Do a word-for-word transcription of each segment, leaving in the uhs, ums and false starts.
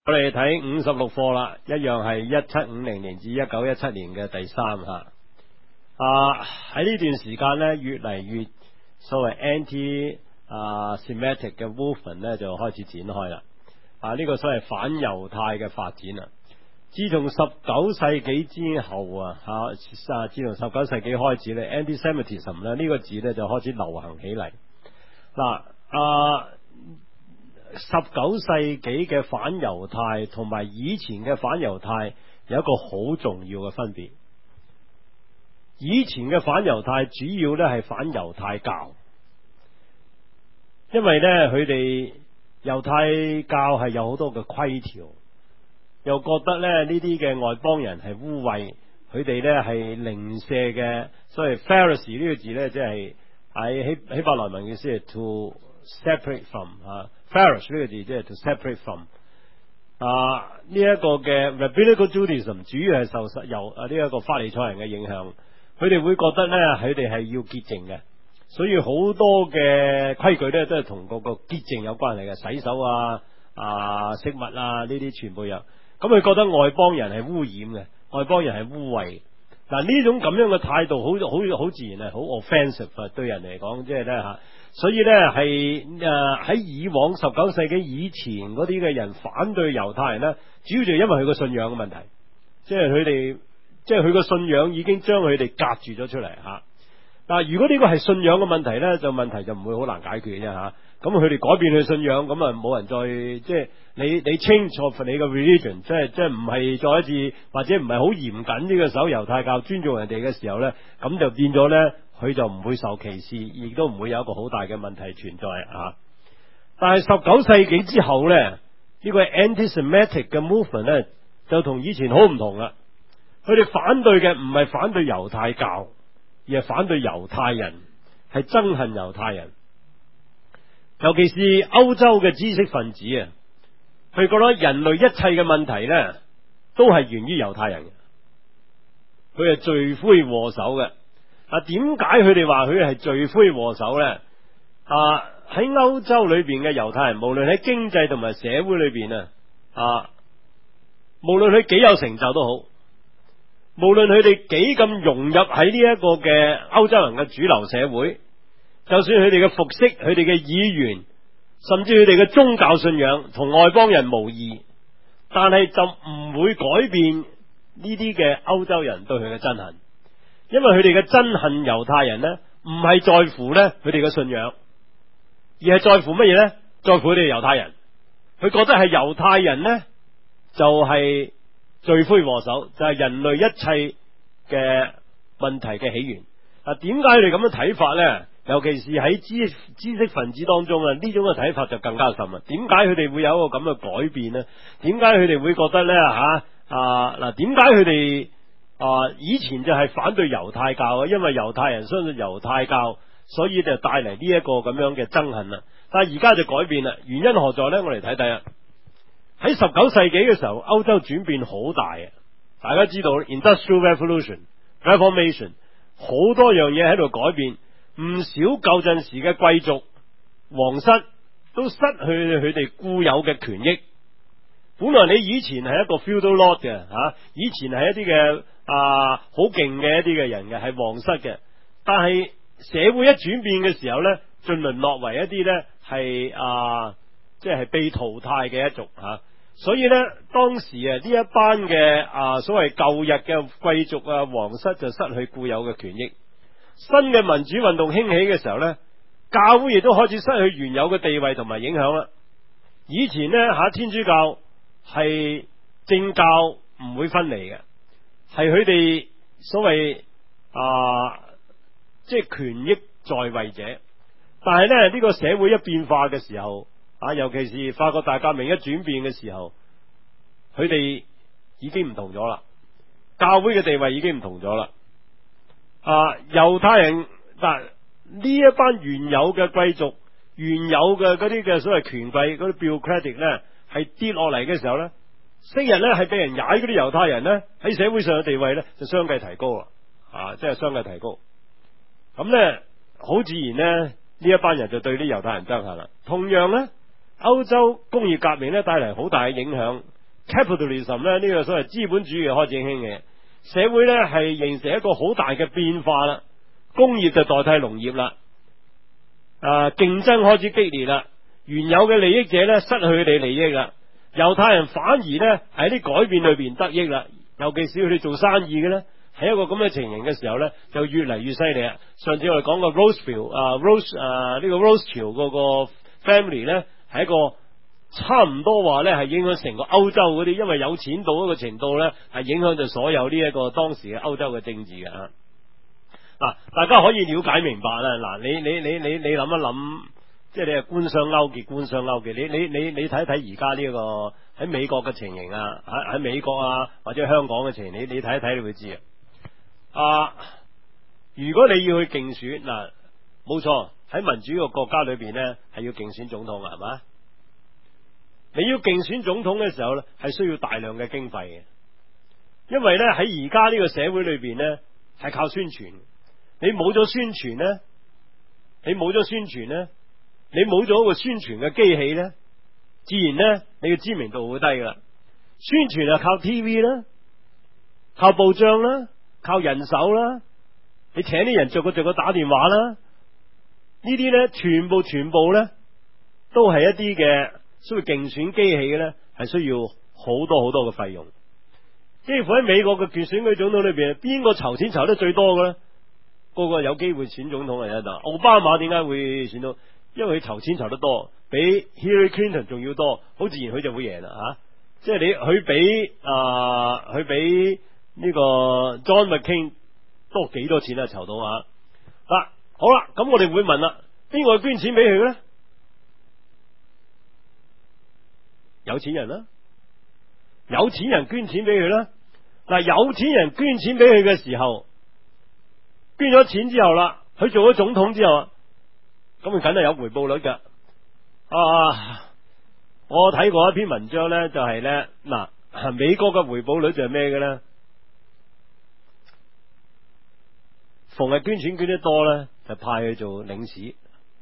我哋睇五十六課啦，一樣係一七五零年至一九一七年嘅第三吓。啊喺呢段時間呢，越嚟越所謂 anti 啊 Semitic 嘅 movement 呢就開始展開啦。啊呢、這個所謂反猶太嘅發展啊，自從十九世紀之後啊，吓啊自從十九世紀開始咧 ，anti-Semitism 咧呢個字呢就開始流行起嚟。嗱啊。十九世紀嘅反猶太同埋以前嘅反猶太有一個好重要嘅分別。以前嘅反猶太主要咧係反猶太教，因為咧佢哋猶太教係有好多嘅規條，又覺得咧呢啲嘅外邦人係污穢，佢哋咧係零舍嘅，所以 Pharisee 呢個字咧即係喺希希伯來文嘅意思係 to separate from 啊。Pharish 呢個字即係 to separate from 啊呢一個嘅 Rabbinical Judaism 主要係受由啊呢一個法利賽人嘅影響，佢哋會覺得咧佢哋係要潔淨嘅，所以好多嘅規矩咧都係同嗰個潔淨有關係嘅，洗手啊啊食物啊呢啲全部有。咁佢覺得外邦人係污染嘅，外邦人係污穢。嗱呢種咁樣嘅態度好好好自然係好 offensive 啊，對人嚟講，即係咧吓。所以咧係誒喺以往十九世紀以前嗰啲嘅人反對猶太人咧，主要就係因為佢個信仰嘅問題，即係佢哋即係佢個信仰已經將佢哋隔住咗出嚟吓。但係如果呢個係信仰嘅問題咧，就問題就唔會好難解決啫吓。咁佢哋改變佢信仰，咁啊冇人再即係你你 change of 你個 religion，即係即係唔係再一次或者唔係好嚴謹呢個守猶太教尊重人哋嘅時候咧，咁就變咗咧。佢就唔會受歧視，亦都唔會有一個好大嘅問題存在啊！但係十九世紀之後咧，呢、這個 anti-Semitic 嘅 movement 咧就同以前好唔同啦。佢哋反對嘅唔係反對猶太教，而係反對猶太人，係憎恨猶太人。尤其是歐洲嘅知識分子啊，佢覺得人類一切嘅問題咧都係源於猶太人，佢係罪魁禍首嘅。啊，點解佢哋話佢係罪魁禍首咧？啊，喺歐洲裏邊嘅猶太人，無論喺經濟同埋社會裏邊啊，啊，無論佢幾有成就都好，無論佢哋幾咁融入喺呢一個嘅歐洲人嘅主流社會，就算佢哋嘅服飾、佢哋嘅語言，甚至佢哋嘅宗教信仰同外邦人無異，但係就唔會改變呢啲嘅歐洲人對佢嘅憎恨。因為佢哋嘅憎恨猶太人呢，唔係在乎呢佢哋嘅信仰，而係在乎乜嘢呢？在乎佢哋猶太人，佢覺得係猶太人呢，就係罪魁禍首，就係人類一切嘅問題嘅起源。啊，點解佢哋咁樣睇法呢？尤其是喺知知識分子當中啊，呢種嘅睇法就更加深啊！點解佢哋會有一個咁嘅改變呢？點解佢哋會覺得呢？吓啊嗱？點解佢哋？啊！以前就係反對猶太教啊，因為猶太人相信猶太教，所以就帶嚟呢一個咁樣嘅憎恨啦。但係而家就改變啦，原因何在呢？我哋睇睇啊。喺十九世紀嘅時候，歐洲轉變好大啊！大家知道 Industrial Revolution、Reformation 好多樣嘢喺度改變，唔少舊陣時嘅貴族、皇室都失去佢哋固有嘅權益。本來你以前係一個 feudal lord 嘅吓，以前係一啲嘅。啊，好勁嘅一啲嘅人嘅係皇室嘅，但係社會一轉變嘅時候呢，盡淪落為一啲呢係啊，即係被淘汰嘅一族吓、啊。所以呢，當時啊呢一班嘅啊所謂舊日嘅貴族啊皇室就失去固有嘅權益。新嘅民主運動興起嘅時候呢，教會亦都開始失去原有嘅地位同埋影響啦。以前呢，吓、啊、天主教係政教唔會分離嘅。係佢哋所謂啊，即係權益在位者，但係咧呢個社會一變化嘅時候啊，尤其是法國大革命一轉變嘅時候，佢哋已經唔同咗啦，教會嘅地位已經唔同咗啦。啊，猶太人嗱呢一班原有嘅貴族、原有嘅嗰啲嘅所謂權貴嗰啲 bureaucratic 咧，係跌落嚟嘅時候咧。昔日咧係俾人踩嗰啲猶太人咧喺社會上嘅地位咧就相繼提高啦，啊，即係相繼提高。咁咧好自然咧呢一班人就對啲猶太人憎恨啦。同樣咧，歐洲工業革命咧帶嚟好大嘅影響， capitalism 咧，呢個所謂資本主義開始興起，社會咧係形成一個好大嘅變化啦，工業就代替農業啦，啊競爭開始激烈啦，原有嘅利益者咧失去佢哋利益啦，猶太人反而咧喺啲改變裏邊得益啦，尤其是佢哋做生意嘅咧。喺一個咁嘅情形嘅時候咧，就越嚟越犀利啊！上次我哋講過 Roosevelt 啊 Rose 啊呢個 Rothschild 嗰個 family 咧，係一個差唔多話咧係影響成個歐洲嗰啲，因為有錢到一個程度咧，係影響咗所有呢一個當時嘅歐洲嘅政治嘅啊！嗱，大家可以了解明白啦。嗱，你你你你你諗一諗，即係你係官商勾結，官商勾結，你你你你睇一睇而家呢個喺美國嘅情形啊，喺喺美國啊或者香港嘅情形，你你睇一睇你會知啊。啊！如果你要去競選嗱，冇錯喺民主嘅國家裏邊呢，係要競選總統係嘛？你要競選總統嘅時候呢，係需要大量嘅經費嘅，因為呢，喺而家呢個社會裏邊呢，係靠宣傳。你冇咗宣傳呢，你冇咗宣傳呢，你冇咗一個宣傳嘅機器呢，自然呢，你嘅知名度會低噶啦。宣傳係靠 T V 啦，靠報章啦。靠人手啦，你請啲人逐個逐個打電話啦，呢啲咧全部全部咧都係一啲嘅需要競選機器嘅咧，係需要好多好多嘅費用。幾乎喺美國嘅決選舉總統裏邊，邊個籌錢籌得最多嘅咧？個個有機會選總統嚟啊！奧巴馬點解會選到？因為佢籌錢籌得多，比 Hillary Clinton 仲要多，好自然佢就會贏啦吓。即係你佢比啊，佢、呃、比。呢個 John McCain 多幾多錢啊？籌到啊！嗱，好啦，咁我哋會問啦，邊個捐錢俾佢咧？有錢人啦，有錢人捐錢俾佢啦。嗱，有錢人捐錢俾佢嘅時候，捐咗錢之後啦，佢做咗總統之後，咁佢梗係有回報率噶。啊，我睇過一篇文章咧，就係咧，嗱，美國嘅回報率就係咩嘅咧？逢係捐錢捐得多咧，就派去做領事，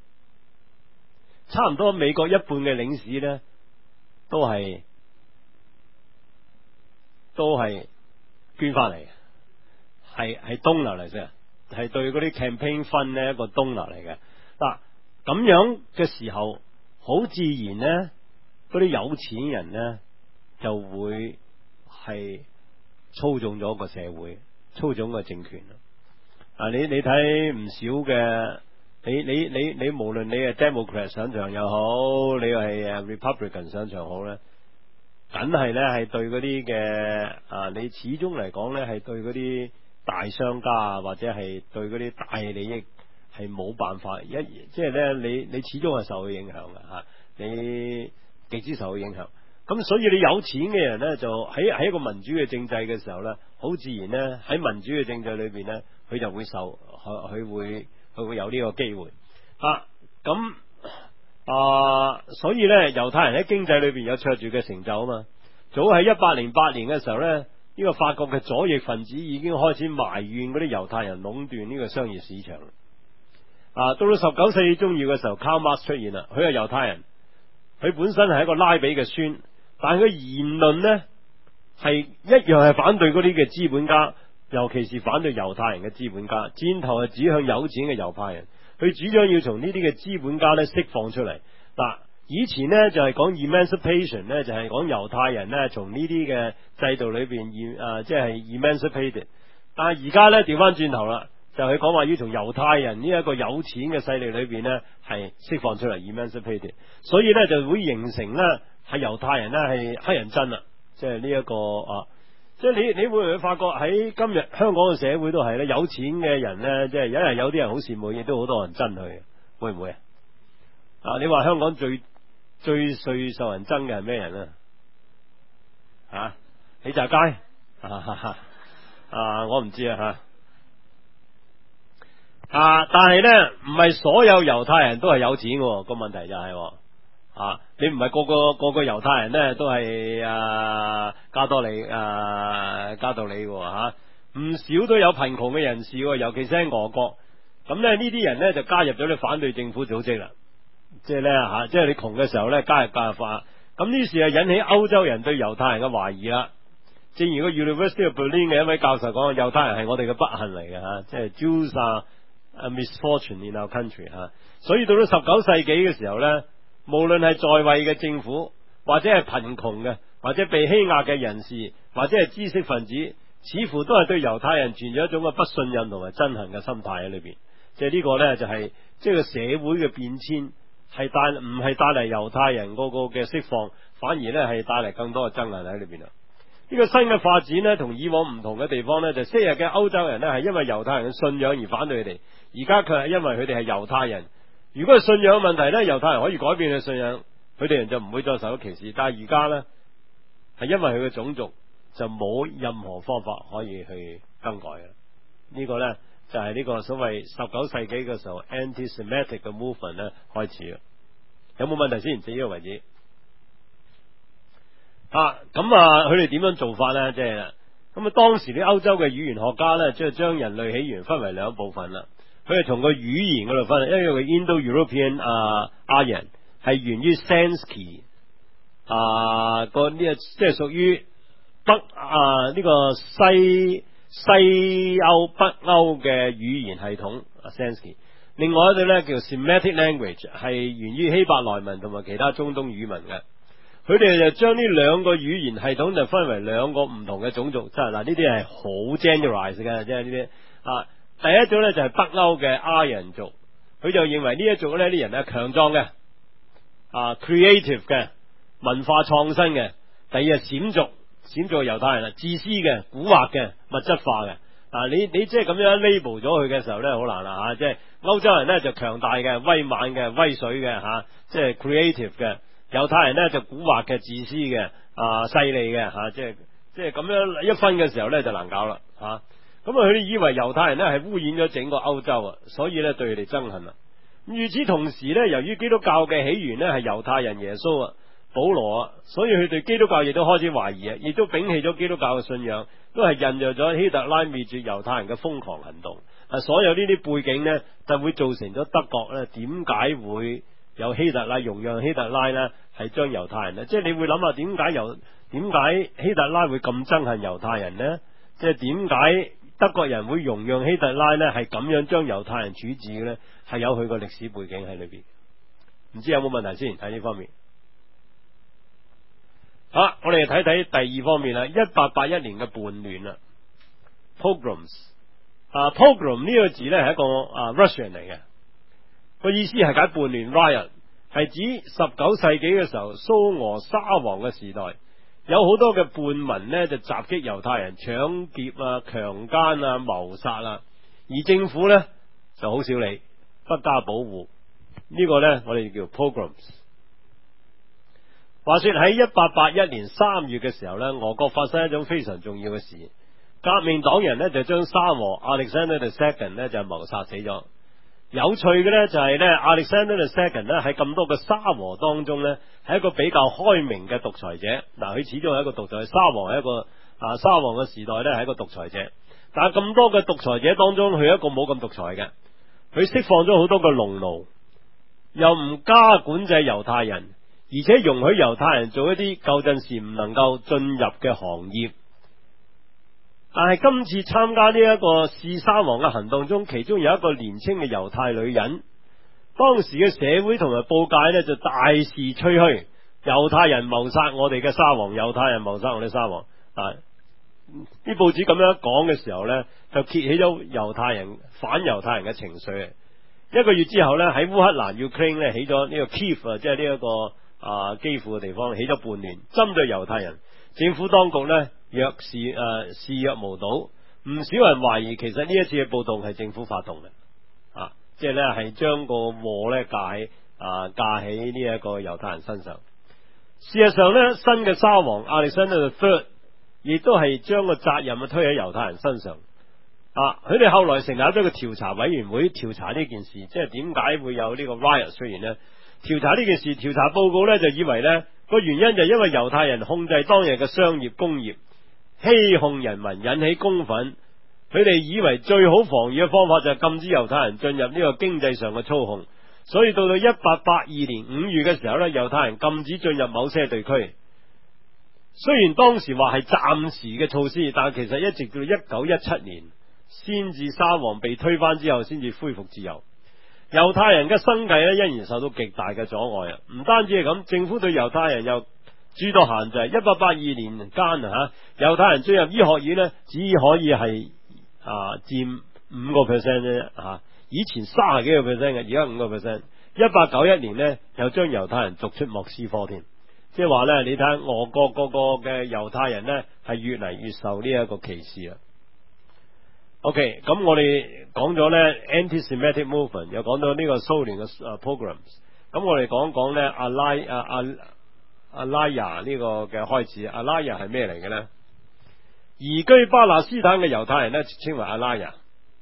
差唔多美國一半嘅領事咧，都係都係捐翻嚟嘅，係係 donor 嚟啫，係對嗰啲 campaign fund 咧一個 donor 嚟嘅。嗱，咁樣嘅時候，好自然咧，嗰啲有錢人咧就會係操縱咗個社會，操縱個政權。啊！你你睇唔少嘅，你你你你無論你係 Democrat 上場又好，你係誒 Republican 上場好咧，梗係咧係對嗰啲嘅啊，你始終嚟講咧係對嗰啲大商家啊，或者係對嗰啲大利益係冇辦法一，即係咧你你始終係受佢影響嘅吓，你極之受佢影響。咁所以你有錢嘅人咧，就喺喺一個民主嘅政制嘅時候咧，好自然咧喺民主嘅政制裏邊咧，佢就會受佢佢會佢會有呢個機會啊。咁啊，所以咧猶太人喺經濟裏邊有卓著嘅成就啊嘛。早喺一八零八年嘅時候咧，呢、這個法國嘅左翼分子已經開始埋怨嗰啲猶太人壟斷呢個商業市場。啊，到到十九世紀中葉嘅時候，Karl Marx 出現啦，佢係猶太人，佢本身係一個拉比嘅孫。但係佢言論呢，係一樣係反對嗰啲嘅資本家，尤其是反對猶太人嘅資本家，箭頭係指向有錢嘅猶太人。佢主張要從呢啲嘅資本家咧釋放出嚟。嗱，以前呢，就係講 emancipation 呢，就係講猶太人呢，從呢啲嘅制度裏邊誒，即係 emancipated。但係而家呢，調翻轉頭啦，就係講話要從猶太人呢一個有錢嘅勢力裏邊呢，係釋放出嚟 emancipated。所以呢，就會形成呢。係猶太人咧，係黑人憎啦，即係呢一個啊，即係你你會唔會發覺喺今日香港嘅社會都係咧，有錢嘅人咧，即係有人有啲人好羨慕，亦都好多人憎佢，會唔會啊？啊，你話香港最最最受人憎嘅係咩人啊？啊，李澤楷啊，啊，我唔知啊吓啊，但係咧唔係所有猶太人都係有錢嘅，個問題就係、是。啊！你唔係個個個個猶太人咧，都係啊加多利啊加道理嘅吓，唔少都有貧窮嘅人士，尤其是喺俄國。咁咧呢啲人咧就加入咗啲反對政府組織啦，即係咧吓，即係你窮嘅時候咧加入加入化， 咁於是啊引起歐洲人對猶太人嘅懷疑啦。正如個 University of Berlin 嘅一位教授講，猶太人係我哋嘅不幸嚟嘅吓，即係 Jews are a misfortune in our country 吓。所以到咗十九世紀嘅時候咧，無論係在位嘅政府，或者係貧窮嘅，或者被欺壓嘅人士，或者係知識分子，似乎都係對猶太人存在一種嘅不信任同埋憎恨嘅心態喺裏邊。即係呢個咧就係即係個社會嘅變遷係帶唔係帶嚟猶太人嗰個嘅釋放，反而咧係帶嚟更多嘅憎恨喺裏邊啦。呢個新嘅發展呢，同以往唔同嘅地方呢，就昔日嘅歐洲人呢，係因為猶太人嘅信仰而反對佢哋，而家卻係因為佢哋係猶太人。如果係信仰問題呢，猶太人可以改變佢信仰，佢哋人就唔會再受到歧視。但係而家呢，係因為佢嘅種族就冇任何方法可以去更改嘅。呢、這個呢，就係、是、呢個所謂十九世紀嘅時候 anti-Semitic 嘅 movement 呢開始嘅。有冇問題先？至呢個為止。啊，咁啊，佢哋點樣做法呢？即係咁啊，當時啲歐洲嘅語言學家呢，即係將人類起源分為兩部分啦。佢係從個語言嗰度分，因為個 Indo-European 啊 Aryan 係源於 Sansky 啊個呢個即係屬於北啊呢、這個西西歐北歐嘅語言系統 Sansky。另外一對呢，叫 Semitic language 係源於希伯來文同埋其他中東語文嘅。佢哋就將呢兩個語言系統就分為兩個唔同嘅種族，即係嗱呢啲係好 generalize 嘅，即係呢啲啊。第一種咧就係北歐嘅亞人族，佢就認為呢一族咧啲人咧強壯嘅，啊 creative 嘅，文化創新嘅。第二係閃族，閃族係猶太人啦，自私嘅、蠱惑嘅、物質化嘅。啊，你你即係咁樣 label 咗佢嘅時候咧，好難啦吓。即係歐洲人咧就強大嘅、威猛嘅、威水嘅吓，即係 creative 嘅。猶太人咧就蠱惑嘅、自私嘅、啊勢利嘅吓，即係即係咁樣一分嘅時候咧就難搞啦吓。咁啊，佢哋以為猶太人咧係污染咗整個歐洲啊，所以咧對佢哋憎恨啦。咁與此同時咧，由於基督教嘅起源咧係猶太人耶穌啊、保羅啊，所以佢對基督教亦都開始懷疑啊，亦都摒棄咗基督教嘅信仰，都係印證咗希特拉滅絕猶太人嘅瘋狂行動。啊，所有呢啲背景咧就會造成咗德國咧點解會有希特拉容讓希特拉咧？係將猶太人咧，即係你會諗下點解猶點解希特拉會咁憎恨猶太人呢？即係點解德國人會容讓希特拉呢？係咁樣將猶太人處置嘅呢？係有佢個歷史背景喺裏邊。唔知有冇問題先喺呢方面？好，我哋睇睇第二方面啦。一八八一年嘅叛亂啦 ，Pogroms 啊 ，Pogrom 呢個字呢係一個啊 Russian 嚟嘅，個意思係解叛亂 riot。係指十九世紀嘅時候，蘇俄沙皇嘅時代，有好多嘅叛民呢就襲擊猶太人，搶劫啊、強姦啊、謀殺啊，而政府呢就好少理，不加保護。呢、這個呢，我哋叫 pogroms。話說喺一八八一年三月嘅時候呢，俄國發生一種非常重要嘅事，革命黨人呢就將沙皇 Alexander the Second 呢就謀殺死咗。有趣嘅咧就係咧 Alexander the Second 咧喺咁多個沙皇當中咧係一個比較開明嘅獨裁者。嗱，佢始終係一個獨裁，沙皇係一個啊沙皇嘅時代咧係一個獨裁者。但係咁多嘅獨裁者當中，佢係一個冇咁獨裁嘅。佢釋放咗好多個農奴，又唔加管制猶太人，而且容許猶太人做一啲舊陣時唔能夠進入嘅行業。但係今次參加呢一個弒沙皇嘅行動中，其中有一個年輕嘅猶太女人，當時嘅社會同埋報界呢就大肆吹噓猶太人謀殺我哋嘅沙皇，猶太人謀殺我哋沙皇。啊，啲報紙咁樣講嘅時候呢，就揭起咗猶太人反猶太人嘅情緒。一個月之後呢，喺烏克蘭 Ukraine 呢起咗呢個 Kiev 啊，即係呢一個啊基輔嘅地方起咗叛亂，針對猶太人。政府當局呢，若視誒視若無睹，唔少人懷疑其實呢一次嘅暴動係政府發動嘅，啊，即係咧係將個禍咧架喺啊架喺呢一個猶太人身上。事實上咧，新嘅沙皇 Alexander the Third 亦都係將個責任啊推喺猶太人身上。啊，佢哋後來成立咗個調查委員會調查呢件事，即係點解會有呢個 riot 出現呢？調查呢件事，調查報告咧就以為咧。個原因就因為猶太人控制當日嘅商業工業，欺哄人民，引起公憤。佢哋以為最好防禦嘅方法就係禁止猶太人進入呢個經濟上嘅操控， 所以到到一八八二年五月嘅時候呢，猶太人禁止進入某些地區。雖然當時話係暫時嘅措施，但係其實一直到一九一七年，先至沙皇被推翻之後，先至恢復自由。猶太人嘅生計呢，因然受到極大嘅阻礙啊！唔單止係咁，政府對猶太人又諸多限制。一八八二年間啊，吓猶太人進入醫學院呢，只可以係啊佔五個 percent 啫吓。以前三十幾個 percent 嘅，而家五個 percent。一八九一年呢，又將猶太人逐出莫斯科添。即係話咧，你睇下俄國嗰個嘅猶太人咧，係越嚟越受呢一個歧視啊。OK，咁我哋講咗咧 anti-Semitic movement，又講到呢個蘇聯嘅誒 pogroms。咁我哋講講咧阿拉阿阿阿拉亞呢個嘅開始。阿拉亞係咩嚟嘅咧？移居巴勒斯坦嘅猶太人咧，稱為阿拉亞。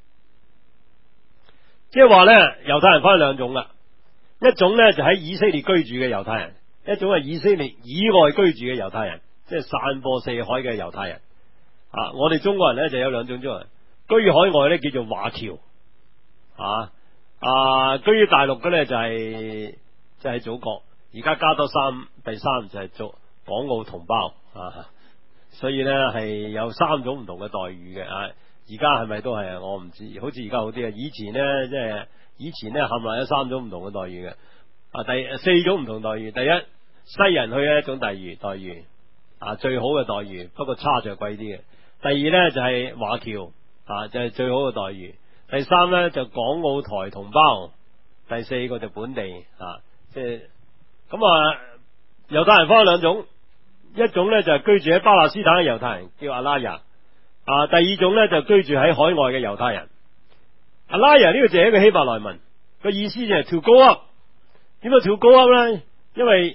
即係話咧，猶太人分兩種啦，一種咧就喺以色列居住嘅猶太人。一種係以色列以外居住嘅猶太人，即係散播四海嘅猶太人。啊，我哋中國人咧就有兩種中國人，居於海外咧叫做華僑，啊啊，居於大陸嘅咧就係即係祖國，而家加多三第三就係做港澳同胞啊，所以咧係有三種唔同嘅待遇嘅。啊，而家係咪都係啊？我唔知，好似而家好啲啊。以前咧即係以前咧冚唪唥有三種唔同嘅待遇嘅。啊，第四種唔同待遇。第一，西人去嘅一種待遇，待遇啊最好嘅待遇，不過差就貴啲嘅。第二咧就係華僑啊，就係、是、最好嘅待遇。第三咧就港澳台同胞。第四個就本地啊，即係咁啊。猶太人分兩種，一種咧就係居住喺巴勒斯坦嘅猶太人，叫阿拉亞啊。第二種咧就居住喺海外嘅猶太人。阿拉亞呢個字係一個希伯來文，個意思就係 to go up。點解 to go up 咧？因為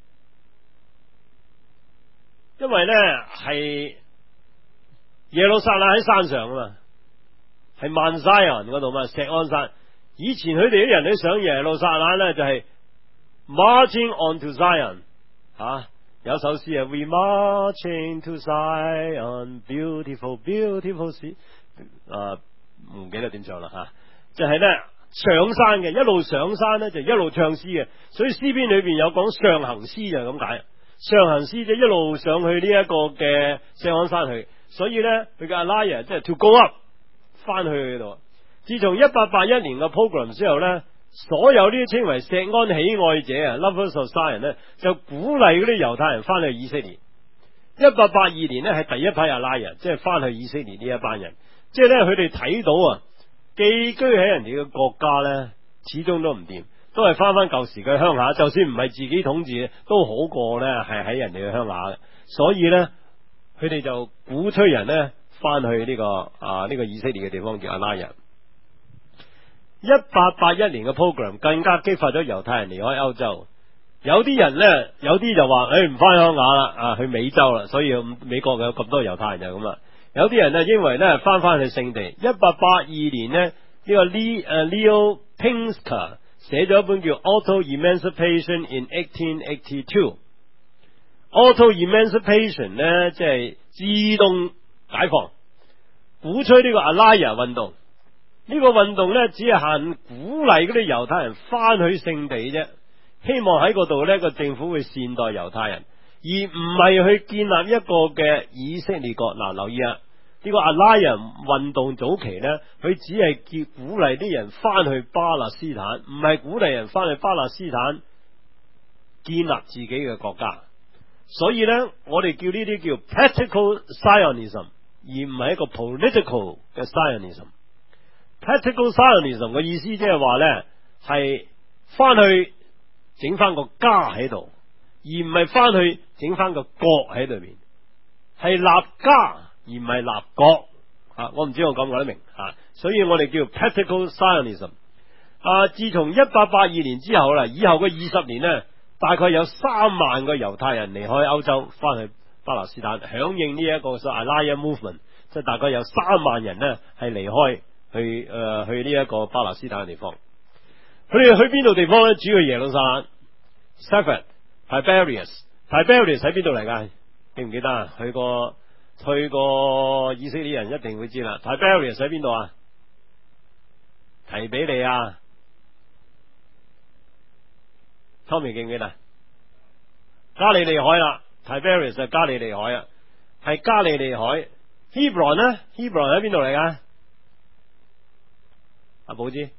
因為咧係耶路撒冷喺山上啊嘛，係 Mount Zion 嗰度嘛，錫安山。以前佢哋啲人去上耶路撒冷咧，就係、是、marching on to Zion 啊。有首詩啊 ，We marching to Zion, beautiful, beautiful city 啊，唔記得點唱啦吓，就係、是、咧。上山嘅，一路上山咧就一路唱詩嘅，所以詩篇裏邊有講上行詩就係咁解。上行詩即係一路上去呢一個嘅錫安山去，所以咧佢嘅阿拉亞即係 to go up 翻去度。自從一八八一年嘅 program 之後咧，所有呢啲稱為錫安喜愛者啊 ，lovers of Zion 咧，就鼓勵嗰啲猶太人翻去以色列。一八八二年咧係第一批阿拉亞，即係翻去以色列呢一班人，即係咧佢哋睇到啊。寄居喺人哋嘅國家咧，始終都唔掂，都係翻翻舊時嘅鄉下。就算唔係自己統治，都好過咧係喺人哋嘅鄉下嘅。所以咧，佢哋就鼓吹人咧翻去呢、這個啊呢、這個以色列嘅地方叫阿拉人。一八八一年嘅 program 更加激發咗猶太人離開歐洲。有啲人咧，有啲就話誒唔翻鄉下啦，啊去美洲啦。所以美國有咁多猶太人就咁啦。有啲人咧認為咧翻翻去聖地。一八八二年呢，呢、這個 Leo 誒 Leo Pinsker 寫咗一本叫 Auto Emancipation in eighteen eighty-two。Auto Emancipation 咧即係自動解放，鼓吹呢個阿拉亞運動。呢、這個運動咧只係限鼓勵嗰啲猶太人翻去聖地啫，希望喺嗰度呢個政府會善待猶太人。而唔係去建立一個嘅以色列國。嗱，留意啊，呢個阿拉人運動早期呢，佢只係叫鼓勵啲人翻去巴勒斯坦，唔係鼓勵人翻去巴勒斯坦建立自己嘅國家。所以呢，我哋叫呢啲叫 practical Zionism， 而唔係一個 political 嘅 Zionism。practical Zionism 嘅意思即係話呢，係翻去整翻個家喺度。而唔係翻去整翻個國喺裏面，係立家而唔係立國啊！我唔知我講唔講得明啊？所以我哋叫 practical Zionism。啊，自從一八八二年之後啦，以後嘅二十年呢，大概有三萬個猶太人離開歐洲，翻去巴勒斯坦，響應呢一個所謂 Aliyah Movement，即係大概有三萬人呢係離開去誒、呃、去呢一個巴勒斯坦嘅地方。佢哋去邊度地方呢？主要耶路撒冷、Tiberias，Tiberias，Tiberias 喺邊度嚟噶？記唔記得啊？去過去過以色列人一定會知啦。Tiberias 喺邊度啊？提比利亞 ？Tommy 記唔記得？加利利海啦 ，Tiberias 係加利利海啊，係加利利海。Hebron 咧 ，Hebron 喺邊度嚟噶？阿寶知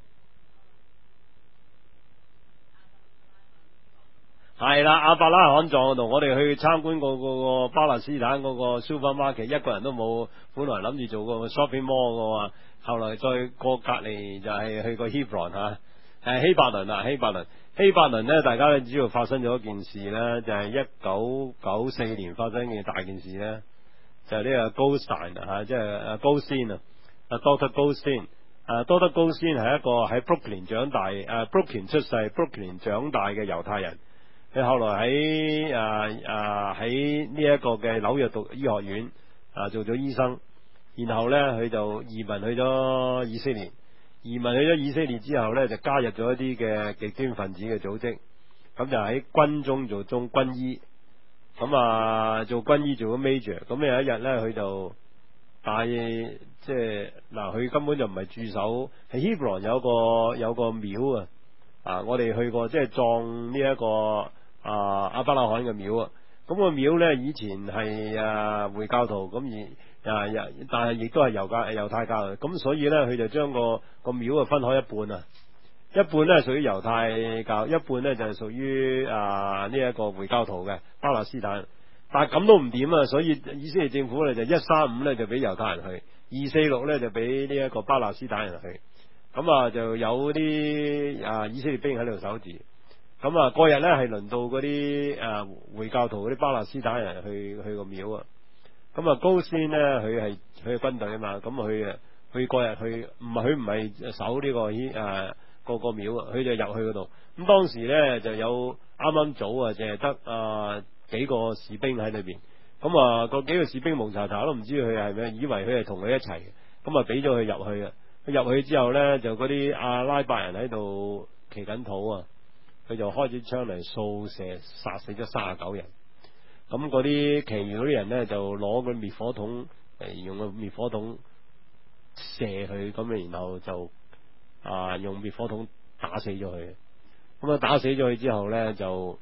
係啦，亞伯拉罕藏嗰度，我哋去參觀過嗰個巴勒斯坦嗰個 supermarket，一個人都冇，本來諗住做個 shopping mall 嘅話，後來再過隔籬就係去個 Hebron 吓，誒希伯倫啊，希伯倫，希伯倫咧，大家都知道發生咗一件事咧，就係一九九四年發生嘅大件事咧，就係、是、呢個 Goldstein 吓，即係阿高先啊，阿 Doctor Goldstein。誒，多德高先係一個喺 Brooklyn 長大，誒、uh, Brooklyn 出世 ，Brooklyn 長大嘅猶太人。佢後來喺誒誒喺呢一個嘅紐約讀醫學院，啊、uh, 做咗醫生。然後咧，佢就移民去咗以色列。移民去咗以色列之後咧，就加入咗一啲嘅極端分子嘅組織。咁就喺軍中做中軍醫。咁啊，做軍醫做咗 major。咁有一日咧，佢就但係即係嗱，佢根本就唔係駐守，喺 Hebron 有個有個廟啊！啊，我哋去過，即係葬呢一個啊亞伯拉罕嘅廟啊。咁個廟咧以前係啊回教徒，咁而啊但係亦都係猶教猶太教嘅。咁所以咧，佢就將個個廟啊分開一半啊，一半咧屬於猶太教，一半咧就係屬於啊呢一個回教徒嘅巴勒斯坦。但係咁都唔掂啊，所以以色列政府咧就一三五咧就俾猶太人去，二四六咧就俾呢一個巴勒斯坦人去。咁啊就有啲啊以色列兵喺度守住。咁啊嗰日咧係輪到嗰啲誒回教徒嗰啲巴勒斯坦人去去個廟啊。咁啊高先咧佢係佢係軍隊啊嘛，咁佢啊佢嗰日去唔係佢唔係守呢個誒、啊、個個廟啊，佢就入去嗰度。咁當時咧就有啱啱早啊，淨係得啊幾個士兵喺裏邊。咁啊個幾個士兵蒙查查都唔知佢係咩，以為佢係同佢一齊。咁啊俾咗佢入去啊。佢入去之後咧，就嗰啲阿拉伯人喺度祈緊禱啊。佢就開始槍嚟掃射，殺死咗三十九人。咁嗰啲其餘嗰啲人咧，就攞個滅火筒，誒用個滅火筒射佢，咁然後就啊用滅火筒打死咗佢。咁啊打死咗佢之後咧，就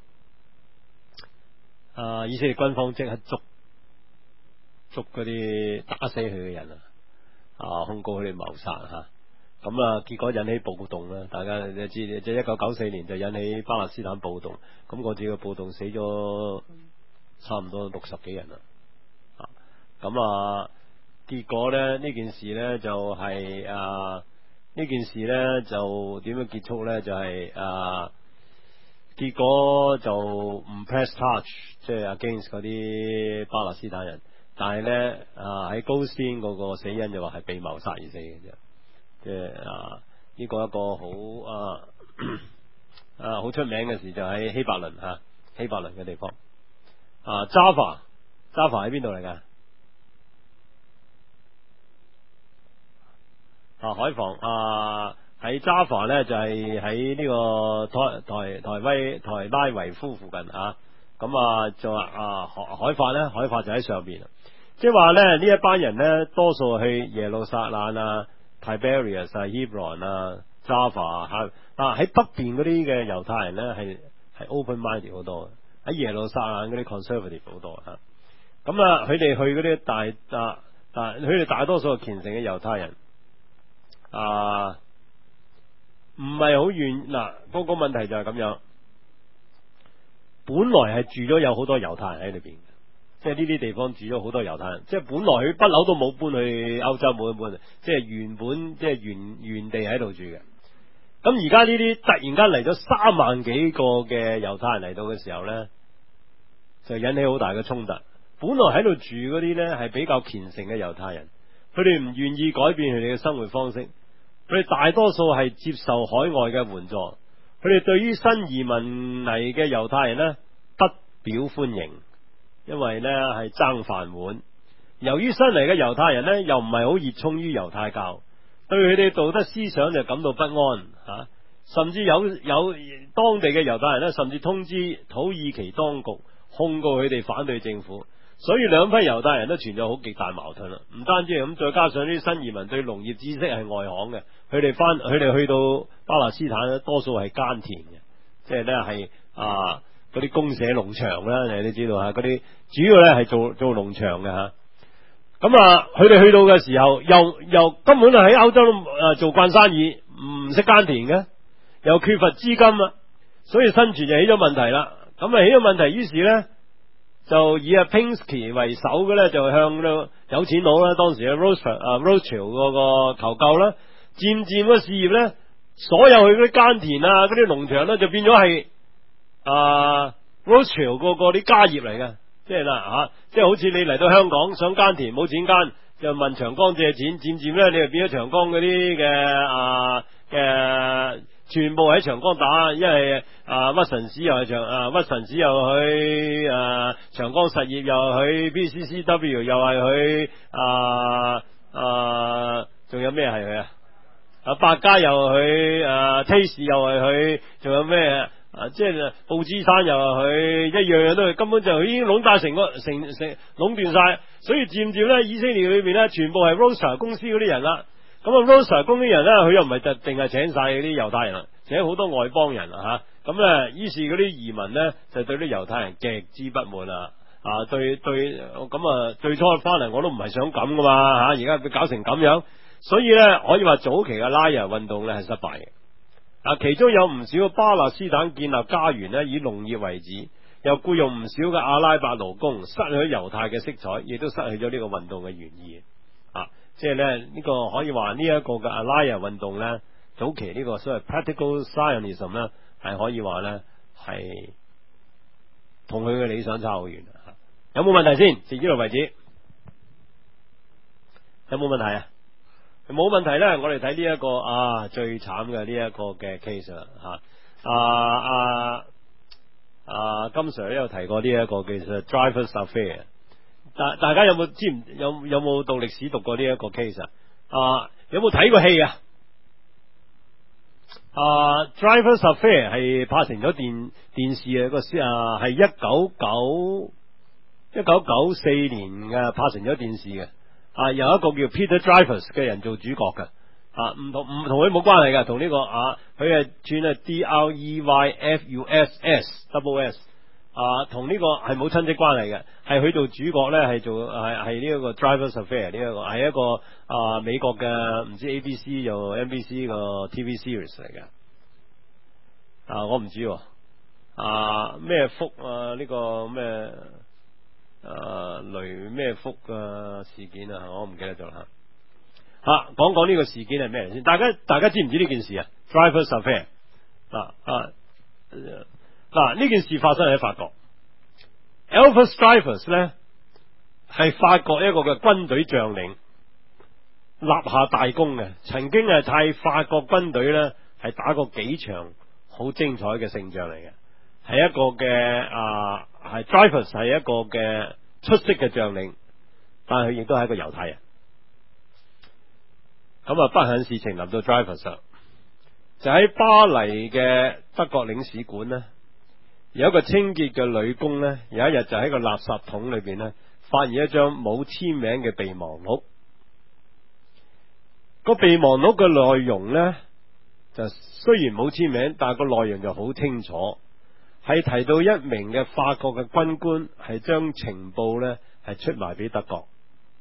啊以色列軍方即刻捉捉嗰啲打死佢嘅人啊，啊控告佢哋謀殺吓。咁啊，結果引起暴動啦！大家就知，即係一九九四年就引起巴勒斯坦暴動。咁嗰次嘅暴動死咗差唔多六十幾人啦。啊，咁啊，結果咧呢件事咧就係、是、啊呢件事咧就點樣結束咧？就係、是、啊結果就唔 press charge， 即係 against 嗰啲巴勒斯坦人。但係咧啊喺高先嗰個死因就話係被謀殺而死嘅啫。即係啊，呢、這個一個好啊啊好出名嘅事就喺希伯倫吓，希伯倫嘅地方啊。Jaffa Jaffa 喺邊度嚟噶？啊，海防啊喺 Jaffa 咧就係喺呢個台台台威台拉維夫附近吓。咁啊就話啊海法咧，海法就喺上邊。即係話咧呢一班人咧，多數去耶路撒冷啊。Tiberias 啊 Hebron 啊 Jaffa 啊，啊喺北邊嗰啲嘅猶太人咧係係 open minded 好多，喺耶路撒冷嗰啲 conservative 好多吓。咁啊，佢哋去嗰啲大啊啊，佢哋大多數係虔誠嘅猶太人啊，唔係好遠嗱。嗰個問題就係咁樣，本來係住咗有好多猶太人喺裏邊。即係呢啲地方住咗好多猶太人，即係本來佢不嬲都冇搬去歐洲，冇搬，即係原本即係原原地喺度住嘅。咁而家呢啲突然間嚟咗三萬幾個嘅猶太人嚟到嘅時候咧，就引起好大嘅衝突。本來喺度住嗰啲咧係比較虔誠嘅猶太人，佢哋唔願意改變佢哋嘅生活方式，佢哋大多數係接受海外嘅援助，佢哋對於新移民嚟嘅猶太人咧不表歡迎。因為咧係爭飯碗，由於新嚟嘅猶太人咧又唔係好熱衷於猶太教，對佢哋道德思想就感到不安吓、啊，甚至有有當地嘅猶太人咧，甚至通知土耳其當局控告佢哋反對政府，所以兩批猶太人都存在好極大矛盾啦。唔單止係咁，再加上啲新移民對農業知識係外行嘅，佢哋翻佢哋去到巴勒斯坦咧，多數係耕田嘅，即係咧係啊嗰啲公社農場啦，你都知道吓，嗰啲主要咧係做做農場嘅吓。咁啊，佢哋去到嘅時候，又又根本係喺歐洲誒做慣生意，唔識耕田嘅，又缺乏資金啊，所以生存就起咗問題啦。咁啊起咗問題，於是咧就以阿 Pinsky 為首嘅咧，就向到有錢佬啦，當時嘅 Rothschild 啊 Rothschild 嗰個求救啦。漸漸個事業咧，所有佢嗰啲耕田啊，嗰啲農場咧，就變咗係啊 Rothschild 個個啲家業嚟嘅。即係啦吓，即係好似你嚟到香港想耕田冇錢耕，就問長江借錢，漸漸咧你就變咗長江嗰啲嘅啊嘅，全部喺長江打，因為啊屈臣氏又係長啊屈臣氏又去啊長江實業又去 B C C W 又係去啊啊仲有咩係佢啊啊百佳又去啊 Taste 又係去，仲有咩？啊，即係報紙山又係佢，一樣樣都係，根本就已經壟斷成個成成壟斷晒，所以漸漸咧以色列裏邊咧，全部係 Rothschild 公司嗰啲人啦。咁啊 Rothschild 公司啲人咧，佢又唔係特定係請晒嗰啲猶太人啦，請好多外邦人啊吓。咁咧，於是嗰啲移民咧就對啲猶太人極之不滿啦。啊，對對，咁啊最初翻嚟我都唔係想咁噶嘛吓，而家佢搞成咁樣，所以咧可以話早期嘅拉人運動咧係失敗嘅。啊，其中有唔少巴勒斯坦建立家園咧，以農業為主，又僱用唔少嘅阿拉伯勞工，失去猶太嘅色彩，亦都失去咗呢個運動嘅原意。啊，即係咧呢個可以話呢一個嘅阿拉人運動咧，早期呢個所謂 Practical Zionism 咧，係可以話咧係同佢嘅理想差好遠。有冇問題先？至呢度為止，有冇問題啊？冇問題咧，我哋睇呢一個啊最慘嘅呢一個嘅 case 啦吓，啊啊啊金 Sir 都有提過呢一個其實 Dreyfus Affair， 大大家有冇知唔有有冇讀歷史讀過呢一個 case 啊？啊有冇睇過戲啊？啊 Dreyfus Affair 係拍成咗電電視嘅個啊係一九九一九九四年嘅拍成咗電視嘅。啊，有一個叫 Peter Dreyfus 嘅人做主角嘅，啊，唔同唔同佢冇關係嘅，同呢、這個啊，佢係轉啊 D R E Y F U S S double S， 啊，同呢個係冇親戚關係嘅，係佢做主角咧，係做係係呢一個 Dreyfus Affair 呢、這、一個係一個啊美國嘅唔知 A B C 又 N B C 個 T V series 嚟嘅，啊，我唔知啊咩福啊呢、這個咩？誒、呃，雷咩福嘅事件啊？我唔記得咗啦。吓、啊，講講呢個事件係咩先？大家大家知唔知呢件事啊 ？Dreyfus Affair 嗱啊嗱呢件事發生喺法國。Alfred Dreyfus 咧係法國一個嘅軍隊將領，立下大功嘅，曾經係替法國軍隊咧係打過幾場好精彩嘅勝仗嚟嘅。係一個嘅啊，係 Dreyfus 係一個嘅出色嘅將領，但係佢亦都係一個猶太人。咁啊，不幸事情臨到 Dreyfus 上，就喺巴黎嘅德國領事館呢，有一個清潔嘅女工呢，有一日就喺個垃圾桶裏邊呢，發現一張冇簽名嘅備忘錄。個備忘錄嘅內容呢，就雖然冇簽名，但係個內容就好清楚。係提到一名嘅法國嘅軍官係將情報呢係出賣俾德國。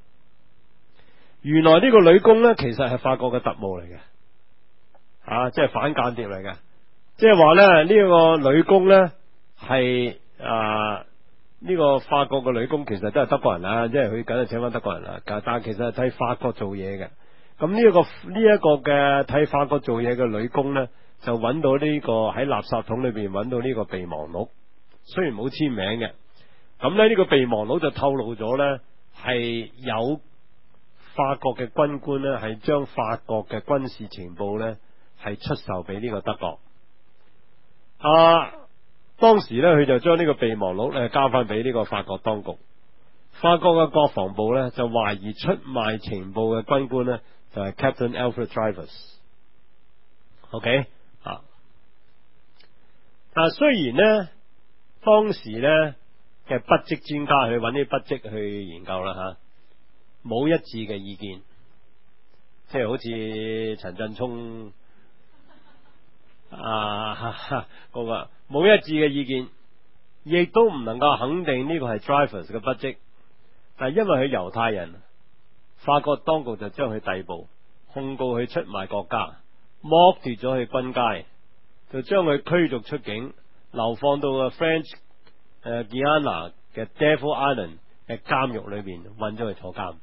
原來呢個女工呢，其實係法國嘅特務嚟嘅，啊，即係反間諜嚟嘅。即係話呢，呢、這個女工呢係啊呢、這個法國嘅女工，其實都係德國人啦，即係佢梗係請翻德國人啦。但係其實係替法國做嘢嘅。咁呢一個呢一、這個嘅替法國做嘢嘅女工呢，就揾到呢、這個喺垃圾桶裏邊揾到呢個備忘錄，雖然冇簽名嘅，咁咧呢個備忘錄就透露咗呢係有法國嘅軍官呢係將法國嘅軍事情報呢係出售俾呢個德國。啊，當時呢，佢就將呢個備忘錄咧交翻俾呢個法國當局，法國嘅國防部呢就懷疑出賣情報嘅軍官呢就係、是、Captain Alfred Dreyfus。OK。啊！但係雖然呢，當時呢嘅筆跡專家去揾啲筆跡去研究啦吓，冇一致嘅意見，即係好似陳振聰啊嗰個冇一致嘅意見，亦都唔能夠肯定呢個係 Dreyfus 嘅筆跡。但係因為佢猶太人，法國當局就將佢逮捕，控告佢出賣國家，剝奪咗佢軍階，就將佢驅逐出境，流放到個 French 誒 Guiana 嘅 Devil Island 嘅監獄裏邊，韞咗佢坐監。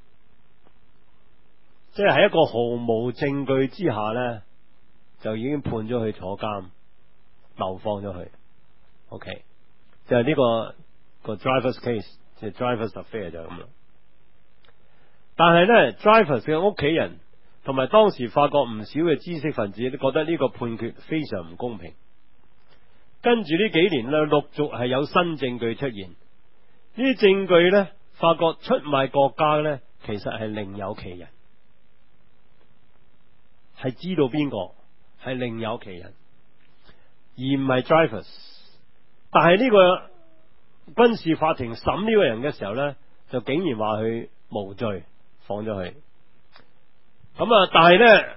即係喺一個毫無證據之下呢，就已經判咗佢坐監，流放咗佢。OK， 就係呢、這個個 Dreyfus case， 即係 Dreyfus affair 就係咁啦。但係呢 Dreyfus 嘅屋企人同埋當時法國唔少嘅知識分子都覺得呢個判決非常唔公平。跟住呢幾年呢，陸續係有新證據出現。呢啲證據呢，法國出賣國家呢，其實係另有其人。係知道邊個係另有其人，而唔係 Dreyfus。但係呢個軍事法庭審呢個人嘅時候呢，就竟然話佢無罪，放咗佢。咁啊，但係呢，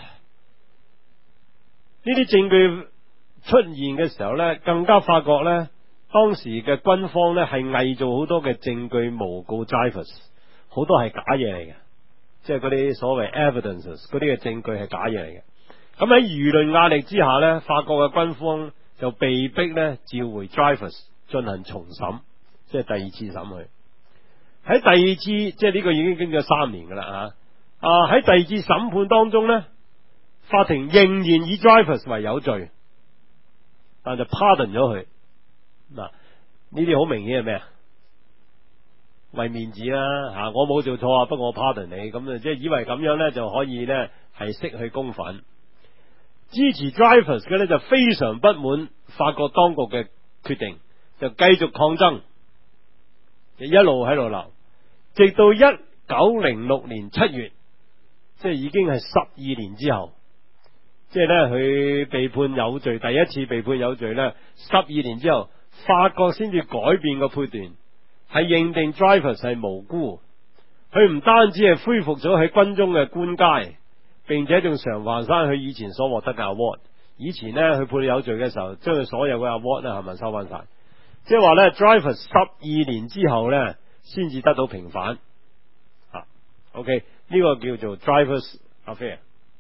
呢啲證據出現嘅時候呢，更加發覺呢，當時嘅軍方呢係偽造好多嘅證據誣告 Dreyfus， 好多係假嘢嚟嘅。即係嗰啲所謂 evidences， 嗰啲嘅證據係假嘢嚟嘅。咁喺輿論壓力之下呢，法國嘅軍方就被逼呢召回 Dreyfus 進行重審，即係第二次審佢。喺第二次，即係呢個已經經過三年噶啦吓。啊喺第二次審判當中呢，法庭仍然以 Dreyfus 為有罪，但就 pardon 咗佢。嗱，呢啲好明顯係咩啊？為面子啦吓，我冇做錯啊，不過我 pardon 你，咁啊即係以為咁樣咧就可以咧係釋去公憤。支持 Dreyfus 嘅咧就非常不滿法國當局嘅決定，就繼續抗爭，就一路喺度鬧，直到一九零六年七月，即係已經係十二年之後，即係咧佢被判有罪，第一次被判有罪咧，十二年之後，法國先至改變個判斷。係認定 Dreyfus 係無辜，佢唔單止係恢復咗喺軍中嘅官階，並且仲償還翻佢以前所獲得嘅 award。以前呢，佢判有罪嘅時候，將佢所有嘅 award 咧係咪收翻晒？即係話呢 Dreyfus 十二年之後呢，先至得到平反。啊，OK，呢個叫做 Dreyfus affair。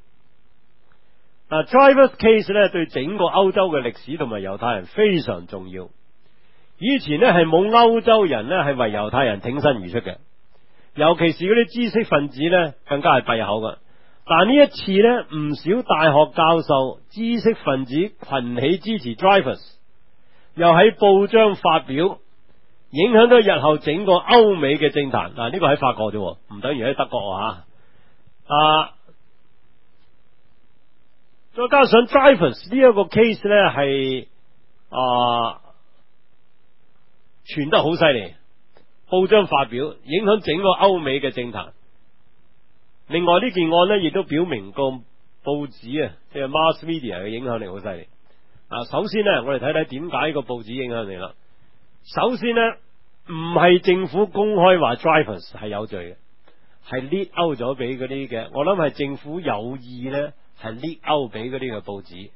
嗱 Dreyfus case 呢，對整個歐洲嘅歷史同埋猶太人非常重要。以前呢係冇歐洲人呢係為猶太人挺身而出嘅，尤其是嗰啲知識分子呢更加係閉口嘅。但呢一次呢，唔少大學教授、知識分子群起支持 Dreyfus， 又喺報章發表，影響到日後整個歐美嘅政壇。嗱，呢個喺法國啫，唔等於喺德國啊。啊，再加上 Dreyfus 呢一個 case 呢係啊。傳得好犀利，報章發表，影響整個歐美嘅政壇。另外呢件案呢，亦都表明個報紙啊，即係 mass media 嘅影響力好犀利。啊，首先呢，我哋睇睇點解個報紙影響力啦。首先呢，唔係政府公開話 Dreyfus 係有罪嘅，係 leak out 咗俾嗰啲嘅。我諗係政府有意呢，係 leak out 俾嗰啲嘅報紙。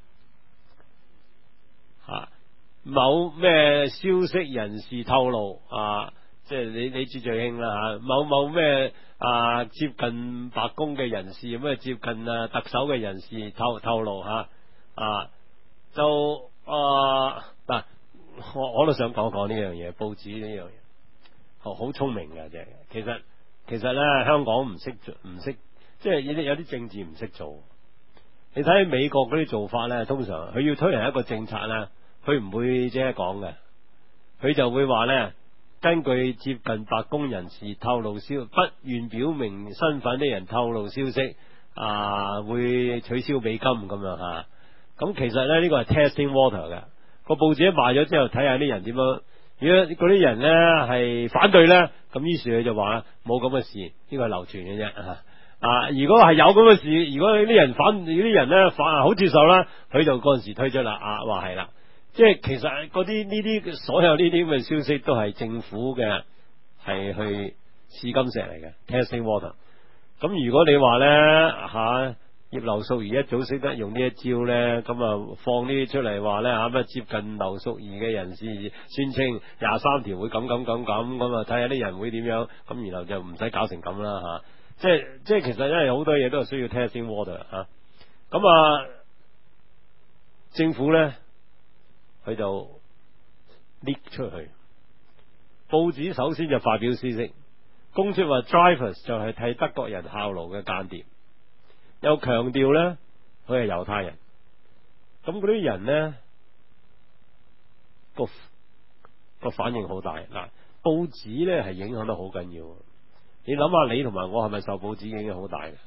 啊。某咩消息人士透露啊，即係你你知最興啦吓，某某咩啊接近白宮嘅人士，咩接近啊特首嘅人士透透露吓啊，就啊嗱，我我都想講講呢樣嘢，報紙呢樣嘢，好好聰明嘅啫。其實其實咧，香港唔識唔識，即係有啲有啲政治唔識做。你睇美國嗰啲做法咧，通常佢要推行一個政策咧。佢唔會即係講嘅，佢就會話呢，根據接近白宮人士透露消，不願表明身份的人透露消息，啊會取消美金咁樣吓。咁、啊、其實呢，呢、呢個係 testing water 嘅，個報紙一賣咗之後，睇下啲人點樣。如果嗰啲人呢係反對呢，咁於是佢就話冇咁嘅事，呢個係流傳嘅啫吓。啊，如果係有咁嘅事，如果啲人反，如果啲人呢反好接受啦，佢就嗰陣時推出啦，啊話係啦。即係其實嗰啲呢啲所有呢啲咁嘅消息都係政府嘅，係去試金石嚟嘅 testing water。咁如果你話咧吓葉劉淑儀一早識得用呢一招呢，咁啊放呢啲出嚟話呢，吓咩接近劉淑儀嘅人士宣稱廿三條會咁咁咁咁，咁啊睇下啲人會點樣，咁然後就唔使搞成咁啦吓，即係即係其實因為好多嘢都係需要 testing water 吓，咁啊政府呢，佢就 leak 出去，報紙首先就發表消息，公出話 Dreyfus 就係替德國人效勞嘅間諜。又強調呢，佢係猶太人，咁嗰啲人呢，個個反應好大。嗱，報紙呢係影響得好緊要，你諗下，你同埋我係咪受報紙影響好大嘅？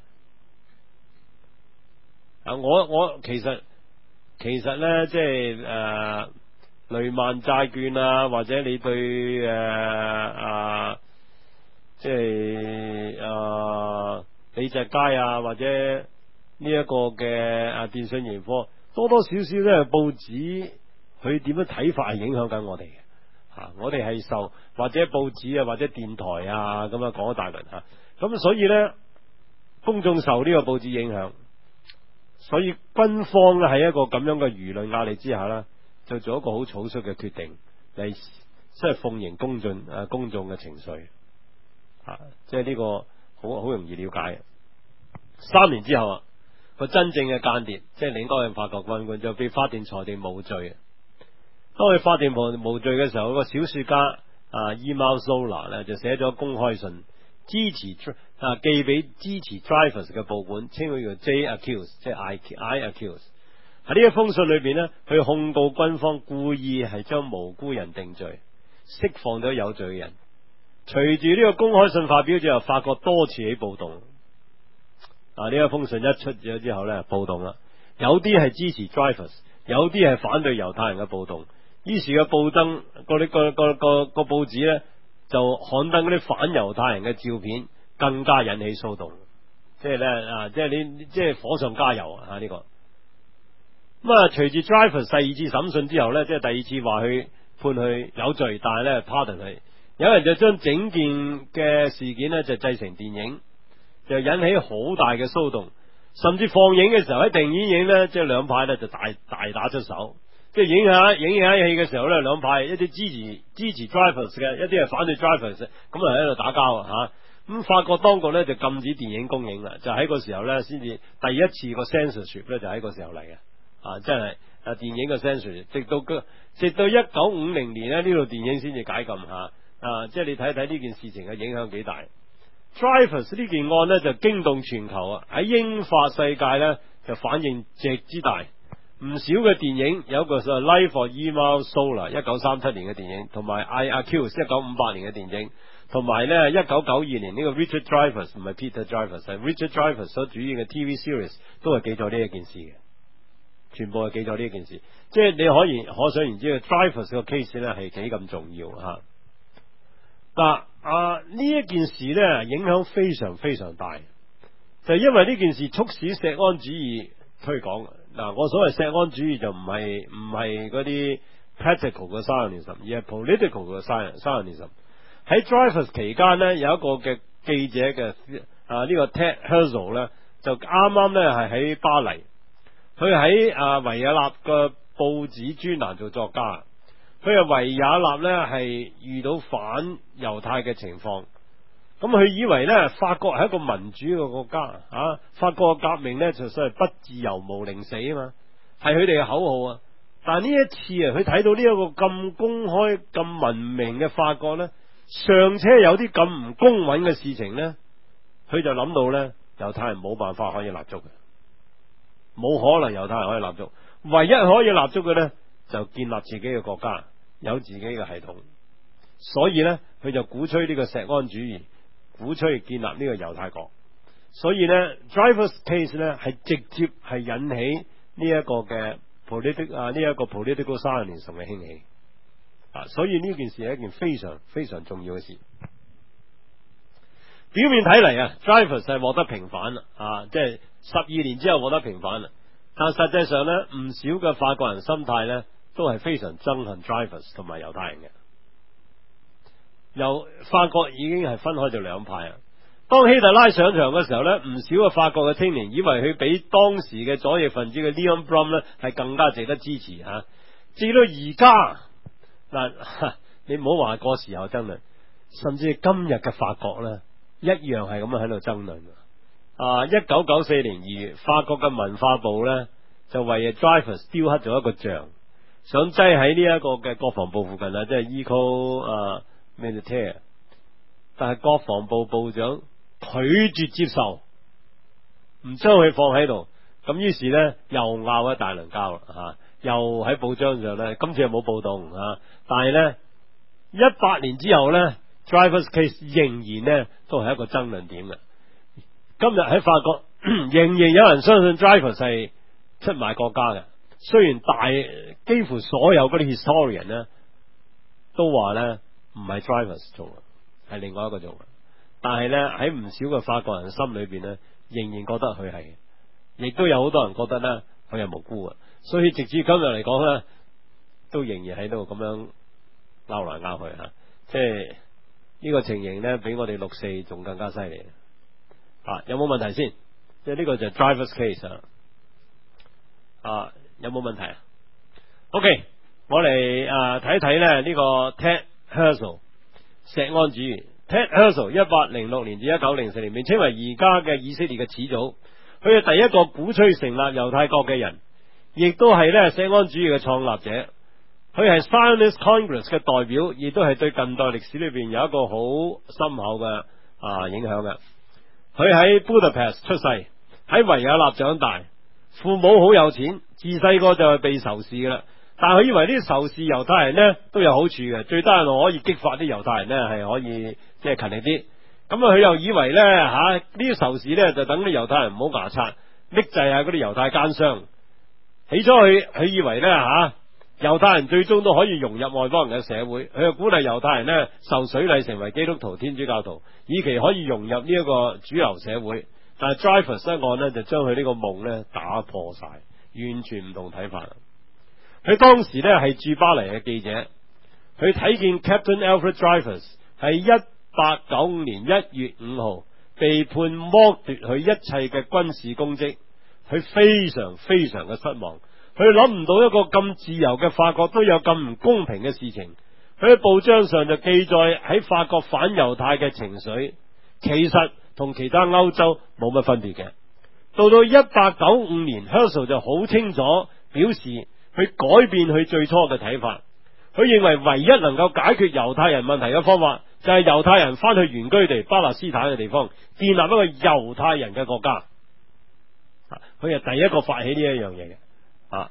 啊，我我其實其實呢，即係誒、呃、雷曼債券啊，或者你對誒啊，即係啊。李澤楷啊，或者呢一個嘅啊電訊盈科，多多少少咧報紙佢點樣睇法係影響緊我哋嘅吓，我哋係受或者報紙啊或者電台啊咁啊講一大輪吓，咁所以咧公眾受呢個報紙影響，所以軍方咧喺一個咁樣嘅輿論壓力之下咧，就做一個好草率嘅決定嚟，即係奉迎公眾誒公眾嘅情緒啊，即係呢個。好好容易了解。三年之後啊，個真正嘅間諜，即係領導人法國軍官就被法庭裁定無罪。當佢法庭無無罪嘅時候，個小說家啊 Emile Zola 咧就寫咗公開信，支持啊寄俾支持 Dreyfus 嘅報館，稱佢叫 J accuse， 即係 I I accuse。喺呢一封信裏邊呢，佢控告軍方故意係將無辜人定罪，釋放咗有罪嘅人。隨住呢個公開信發表之後，法國多次起暴動。啊，呢一封信一出咗之後呢，暴動啦，有啲係支持 Dreyfus， 有啲係反對猶太人嘅暴動。於是嘅暴登嗰啲個個個個報紙呢，就刊登嗰啲反猶太人嘅照片，更加引起騷動。即係呢，啊，即係你即係火上加油啊！呢、這個咁啊，隨住 Dreyfus 第二次審訊之後呢，即係第二次話佢判佢有罪，但係呢 pardon 佢。有人就將整件嘅事件呢，就製成電影，就引起好大嘅騷動，甚至放映嘅時候喺電影影呢，即係兩派呢就大大打出手，即係影下影下戲嘅時候呢，兩派一啲支持支持 Dreyfus 嘅，一啲係反對 Dreyfus，咁啊喺度打交啊吓。咁法國當局呢，就禁止電影公映啦，就喺個時候呢，先至第一次個 censorship 呢，就喺個時候嚟嘅啊，真係啊電影嘅 censorship，直到個直到一九五零年呢，呢套電影先至解禁吓。啊！即係你睇睇呢件事情嘅影響幾大。Dreyfus 呢件案呢，就驚動全球啊！喺英法世界呢，就反應極之大。唔少嘅電影有一個就係 Life of Emile Zola 一九三七年嘅電影，同埋 I Accuse 一九五八年嘅電影，同埋呢一九九二年呢個 Richard Dreyfus 唔係 Peter Dreyfus 係 Richard Dreyfus 所主演嘅 T V series 都係記載呢一件事嘅，全部係記載呢一件事。即係你可以可想而知嘅 Dreyfus 個 case 呢係幾咁重要吓。嗱啊！呢一件事呢，影響非常非常大，就係因為呢件事促使錫安主義推廣。嗱，我所謂錫安主義就唔係唔係嗰啲 practical 嘅 Zionism，而係 political 嘅 Zionism。喺 Dreyfus 期間呢，有一個嘅記者嘅啊呢個 Ted Herzl 呢，就啱啱呢係喺巴黎，佢喺啊維也納嘅報紙專欄做作家。佢係維也納呢係遇到反猶太嘅情況，咁佢以為呢法國係一個民主嘅國家啊，法國嘅革命呢就所謂不自由毋寧死啊嘛，係佢哋嘅口號啊。但係呢一次啊，佢睇到呢一個咁公開、咁文明嘅法國呢，尚且有啲咁唔公允嘅事情呢，佢就諗到呢猶太人冇辦法可以立足嘅，冇可能猶太人可以立足，唯一可以立足嘅呢，就建立自己嘅國家，有自己嘅系統，所以呢，佢就鼓吹呢個錫安主義，鼓吹建立呢個猶太國。所以呢 Dreyfus case 呢係直接係引起呢一個嘅 political 啊呢一個 political Zionism 嘅興起啊，所以呢件事係一件非常非常重要嘅事。表面睇嚟啊 Dreyfus 係獲得平反啦啊，即係十二年之後獲得平反啦，但實際上呢，唔少嘅法國人心態呢，都係非常憎恨 Dreyfus 同埋猶太人嘅。由法國已經係分開咗兩派啊， 當希特拉上場嘅時候呢，唔少嘅法國嘅青年以為佢比當時嘅左翼分子嘅 Leon Blum 呢係更加值得支持吓。至到而家嗱，你唔好話嗰時有爭論，甚至今日嘅法國呢，一樣係咁樣喺度爭論。啊，一九九四年二月，法國嘅文化部呢，就為 Dreyfus 雕刻咗一個像，想擠喺呢一個嘅國防部附近啊，即係 École 啊 Militaire， 但係國防部部長拒絕接受，唔將佢放喺度，咁於是呢，又拗一大輪交啦吓，又喺報章上呢，今次又冇報道啊，但係呢，一百年之後呢 Dreyfus case 仍然呢都係一個爭論點嘅。今日喺法國仍然有人相信 Dreyfus 係出賣國家嘅，雖然大幾乎所有嗰啲 historian 呢都話呢唔係 Dreyfus 做嘅，係另外一個做嘅，但係呢，喺唔少嘅法國人心裏邊呢，仍然覺得佢係，亦都有好多人覺得呢，佢係無辜嘅，所以直至今日嚟講呢，都仍然喺度咁樣拗來拗去吓，即係呢個情形呢，比我哋六四仲更加犀利。啊，有冇問題先？即係呢個就係 Dreyfus case 啊，啊，有冇問題啊 ？OK，我嚟啊睇一睇咧呢個 Ted Herzl 錫安主義。Ted Herzl 一八零六年至一九零四年，被稱為而家嘅以色列嘅始祖。佢係第一個鼓吹成立猶太國嘅人，亦都係咧錫安主義嘅創立者。佢係 Zionist Congress 嘅代表，亦都係對近代歷史裏邊有一個好深厚嘅啊影響嘅。佢喺 Budapest 出世，喺維也納長大，父母好有錢，自細個就係被仇視嘅啦。但係佢以為呢啲仇視猶太人呢都有好處嘅，最低限度可以激發啲猶太人呢係可以即係勤力啲。咁啊，佢又以為呢吓呢啲仇視呢就等啲猶太人唔好牙擦，抑制下嗰啲猶太奸商。起初佢佢以為呢吓猶太人最終都可以融入外邦人嘅社會，佢就鼓勵猶太人呢受水禮成為基督徒、天主教徒，以期可以融入呢一個主流社會。但係 Dreyfus 案呢就將佢呢個夢呢打破晒，完全唔同睇法。佢當時呢係駐巴黎嘅記者，佢睇見 Captain Alfred Dreyfus 喺一八九五年一月五號被判剝奪佢一切嘅軍事公職，佢非常非常嘅失望。佢諗唔到一個咁自由嘅法國都有咁唔公平嘅事情。佢喺報章上就記載喺法國反猶太嘅情緒，其實同其他歐洲冇乜分別嘅。到到一八九五年 Herzl 就好清楚表示佢改變佢最初嘅睇法。佢認為唯一能夠解決猶太人問題嘅方法就係猶太人翻去原居地巴勒斯坦嘅地方建立一個猶太人嘅國家。佢係第一個發起呢一樣嘢嘅。啊！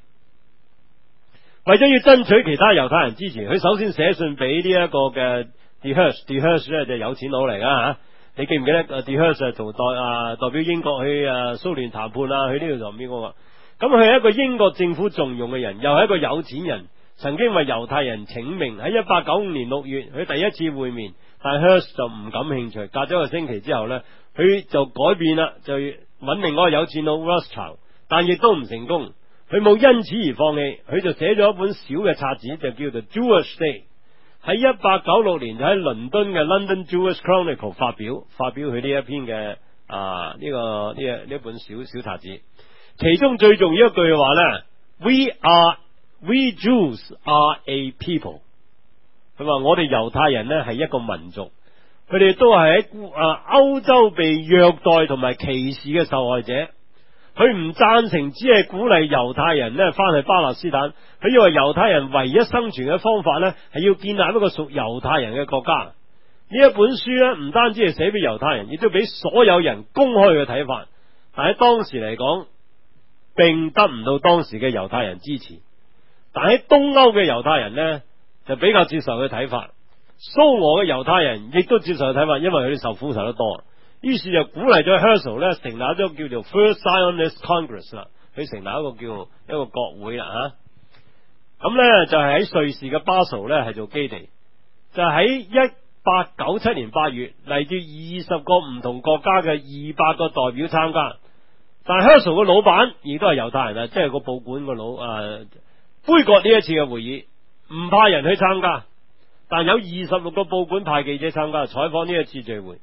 為咗要爭取其他猶太人支持，佢首先寫信俾呢一個嘅 De Hirsch，De Hirsch 咧就有錢佬嚟噶吓。你記唔記得 De Hirsch 做代啊代表英國去啊蘇聯談判啊？去呢度做邊個？咁佢係一個英國政府重用嘅人，又係一個有錢人，曾經為猶太人請命。喺一八九五年六月，佢第一次會面，但係 Hirsch 就唔感興趣。隔咗一個星期之後呢，佢就改變啦，就揾另外一個有錢佬 Rothschild， 但亦都唔成功。佢冇因此而放棄，佢就寫咗一本小嘅冊子，就叫做 Jewish State。喺一八九六年就喺倫敦嘅 London Jewish Chronicle 發表發表佢呢一篇嘅啊呢、這個呢呢一本小小冊子。其中最重要一句話呢 We are We Jews are a people。佢話我哋猶太人呢係一個民族，佢哋都係喺啊歐洲被虐待同埋歧視嘅受害者。佢唔贊成只係鼓勵猶太人呢翻去巴勒斯坦，佢認為猶太人唯一生存嘅方法呢係要建立一個屬猶太人嘅國家。呢一本書呢唔單止係寫俾猶太人，亦都俾所有人公開嘅睇法，但喺當時嚟講並得唔到當時嘅猶太人支持。但喺東歐嘅猶太人呢就比較接受佢睇法，蘇俄嘅猶太人亦都接受佢睇法，因為佢哋受苦受得多。於是就鼓勵咗 Herzl 咧成立咗叫做 First Zionist Congress 啦，佢成立一個叫一個國會啦吓。咁咧就係喺瑞士嘅巴蘇咧係做基地，就喺一八九七年八月嚟自二十個唔同國家嘅二百個代表參加。但係 Herzl 嘅老闆亦都係猶太人啊，即係個報館個老啊杯葛呢一次嘅會議，唔派人去參加，但有二十六個報館派記者參加採訪呢一次聚會。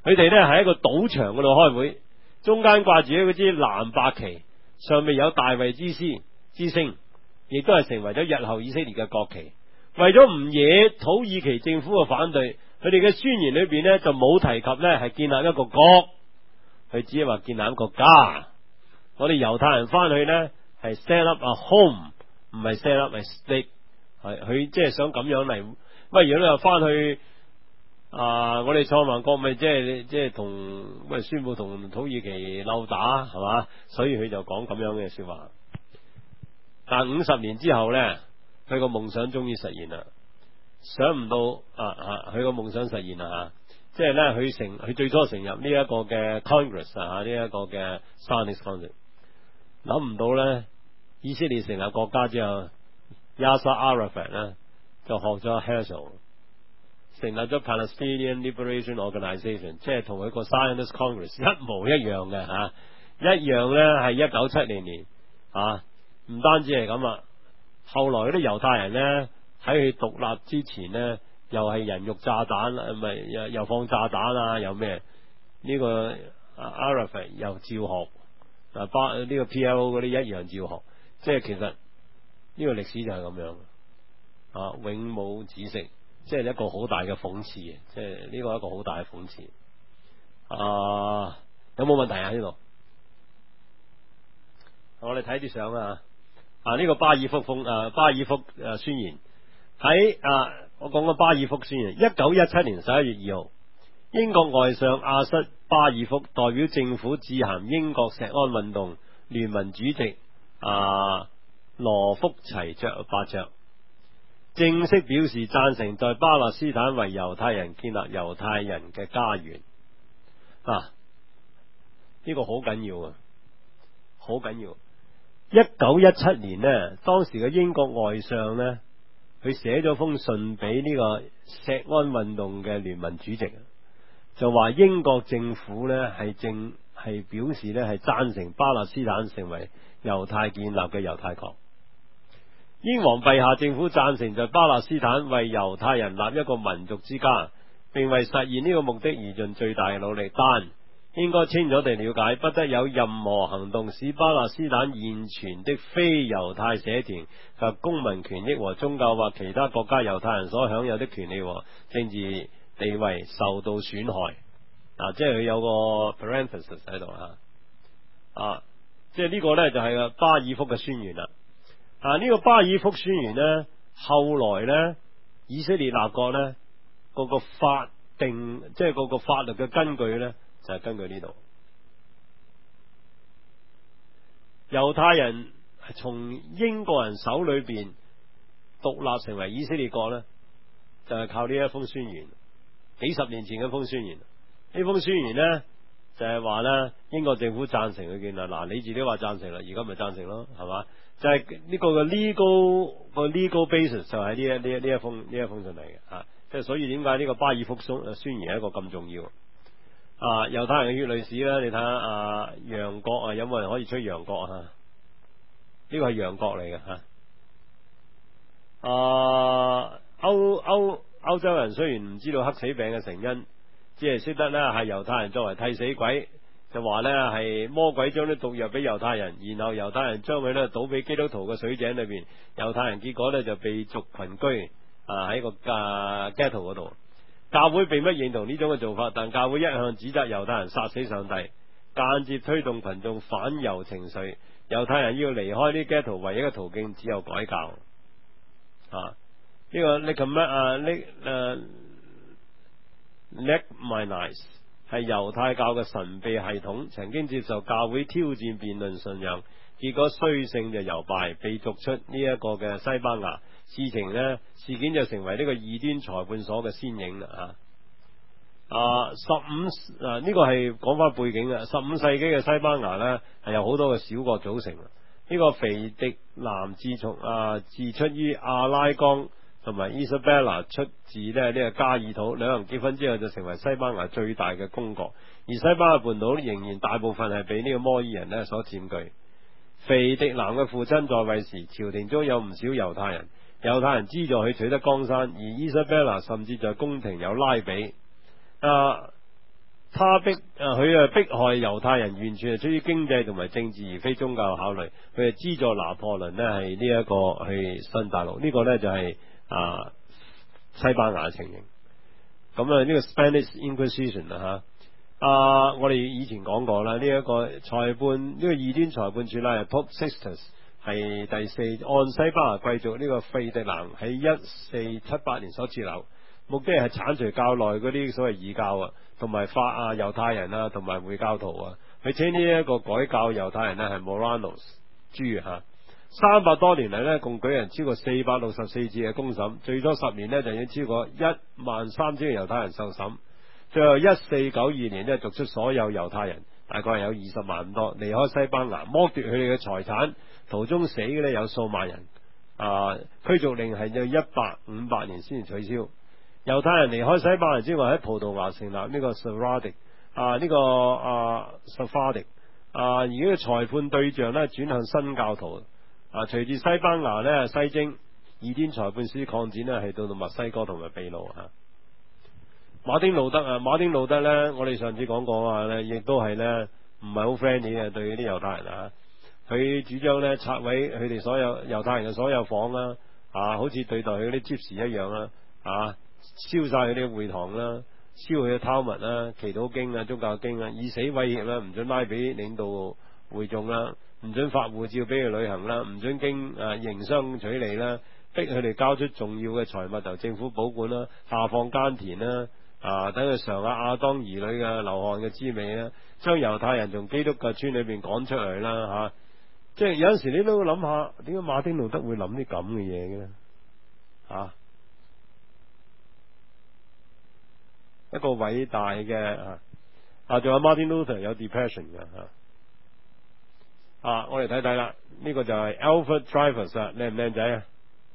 佢哋咧喺一個賭場嗰度開會，中間掛住嗰支藍白旗，上面有大衛之師之星，亦都係成為咗日後以色列嘅國旗。為咗唔惹土耳其政府嘅反對，佢哋嘅宣言裏邊呢就冇提及呢係建立一個國，佢只係話建立一個家。我哋猶太人翻去呢係 set up a home， 唔係 set up a state， 係佢即係想咁樣嚟。喂，如果你話翻去啊，我哋創盟國咪即係即係同喂宣布同土耳其毆打係嘛，所以佢就講咁樣嘅說話。但五十年之後呢，佢個夢想終於實現啦。想唔到啊啊，佢個夢想實現啦吓，即係呢，佢成佢最初成立呢一個嘅 Congress 啊，呢一個嘅 Zionist Congress， 諗唔到呢，以色列成立國家之後 Yasser Arafat 呢就學咗 Herzl， 成立咗 Palestinian Liberation Organization， 即係同佢個 Zionist Congress 一模一樣嘅吓，一樣呢係一九七零年啊，唔單止係咁啊，後來嗰啲猶太人呢，喺佢獨立之前呢，又係人肉炸彈，唔係又又放炸彈啊，又咩？呢、這個 Arafat 又照學，啊巴呢個 P L O 嗰啲一樣照學，即係其實呢個歷史就係咁樣。啊，永無止息，即係一個好大嘅諷刺，即係呢個一個好大嘅諷刺。啊，有冇問題啊？呢度，我哋睇啲相啊。啊，呢、這個巴爾福風啊，巴爾福誒宣言喺啊，我講緊巴爾福宣言，一九一七年十一月二號，英國外相阿瑟巴爾福代表政府致函英國錫安運動聯盟主席啊羅福齊爵伯爵。正式表示贊成在巴勒斯坦為猶太人建立猶太人嘅家園。啊，呢個好緊要啊，好緊要。一九一七年呢，當時嘅英國外相呢，佢寫咗封信俾呢個錫安運動嘅聯盟主席，就話英國政府呢係正係表示呢係贊成巴勒斯坦成為猶太建立嘅猶太國。英皇陛下政府贊成在巴勒斯坦為猶太人立一個民族之家，並為實現呢個目的而盡最大嘅努力，但應該清楚地了解，不得有任何行動使巴勒斯坦現存的非猶太社團及公民權益和宗教或其他國家猶太人所享有的權利和政治地位受到損害。啊，即係佢有個 parenthesis 喺度啊，啊，即係呢個呢，就係個巴爾福嘅宣言啦。啊！呢、這個巴爾福宣言呢，後來呢，以色列立國呢，嗰個法定即係嗰個法律嘅根據呢，就係、是、根據呢度。猶太人係從英國人手裏邊獨立成為以色列國呢，就係、是、靠呢一封宣言。幾十年前嘅封宣言，呢封宣言呢，就係話呢，英國政府贊成佢建立。嗱，你自己話贊成啦，而家咪贊成咯，係嘛？就係呢個嘅 legal 個 legal basis 就係呢一呢一呢一封呢一封信嚟嘅吓，即係所以點解呢個巴爾福宣言係一個咁重要啊？猶太人嘅血淚史啦，你睇下啊，楊國啊，有冇人可以吹楊國啊？呢個係楊國嚟嘅吓。啊，歐歐歐洲人雖然唔知道黑死病嘅成因，只係識得咧係猶太人作為替死鬼。就話呢係魔鬼將啲毒藥俾猶太人，然後猶太人將佢呢倒俾基督徒嘅水井裏邊，猶太人結果呢就被逐群居啊喺個啊 ghetto 嗰度。教會並不認同呢種嘅做法，但教會一向指責猶太人殺死上帝，間接推動群眾反猶情緒。猶太人要離開呢 ghetto 唯一嘅途徑只有改教。啊，呢、這個 Lecomet 啊 Le 誒 Leibniz係猶太教嘅神秘系統，曾經接受教會挑戰辯論信仰，結果雖勝就猶敗，被逐出呢一個嘅西班牙。事情呢，事件就成為呢個異端裁判所嘅先影啦。啊，十五啊呢、這個係講翻背景嘅，十五世紀嘅西班牙呢，係有好多嘅小國組成。呢、這個腓迪南自從啊自出於阿拉岡，同埋 Isabella 出自咧呢個加爾土，兩人結婚之後就成為西班牙最大嘅公國，而西班牙半島仍然大部分係被呢個摩爾人咧所佔據。腓迪南嘅父親在位時，朝廷中有唔少猶太人，猶太人資助佢取得江山，而 Isabella 甚至在宮廷有拉比。啊，他他逼誒佢啊迫害猶太人，完全係出於經濟同埋政治，而非宗教考慮。佢係資助拿破崙呢係呢一個去新大陸，呢、這個呢就係、是、啊西班牙嘅情形。咁啊呢個 Spanish Inquisition 啊吓，啊我哋以前講過啦，呢、這、一個裁判呢、這個異端裁判處啦 Pope Sixtus 係第四，按西班牙貴族呢個費迪南喺一四七八年所設立，目的係鏟除教內嗰啲所謂異教啊，同埋法啊猶太人啊，同埋回教徒啊，佢稱呢一個改教猶太人呢係 Moranos 豬吓。三百多年嚟呢，共舉行超過四百六十四次嘅公審，最初十年呢，就已經超過一萬三千個猶太人受審，最後一四九二年呢，逐出所有猶太人，大概係有二十萬咁多，離開西班牙，剝奪佢哋嘅財產，途中死嘅呢有數萬人，啊驅逐令係要一百五百年先至取消。猶太人離開西班牙之外，喺葡萄牙成立呢個 Sephardic 啊呢、這個啊 Sephardic 啊而呢個裁判對象呢，轉向新教徒。啊！隨住西班牙咧西征，異端裁判司擴展呢係到到墨西哥同埋秘魯啊。馬丁路德啊，馬丁路德咧，我哋上次講過話咧，亦都係咧唔係好 friendly 嘅對啲猶太人啊。佢主張咧拆毀佢哋所有猶太人嘅所有房啦，啊，好似對待佢啲 gypsy 一樣啦，啊，燒晒佢啲會堂啦，燒佢嘅тал物啦、祈禱經啊、宗教經啊，以死威脅啦，唔准拉比領導會眾啦。唔准發護照俾佢旅行啦，唔准經誒營商取利啦，逼佢哋交出重要嘅財物由政府保管啦，下放耕田啦，啊等佢嘗下亞當兒女嘅流汗嘅滋味啦，將猶太人從基督教村裏邊趕出嚟啦吓，即係有陣時你都諗下，點解馬丁路德會諗啲咁嘅嘢嘅咧？吓，一個偉大嘅啊，仲有 Martin Luther 有 depression 嘅吓。啊！我哋睇睇啦，呢、這個就係 Alfred Dreyfus 啊，靚唔靚仔啊？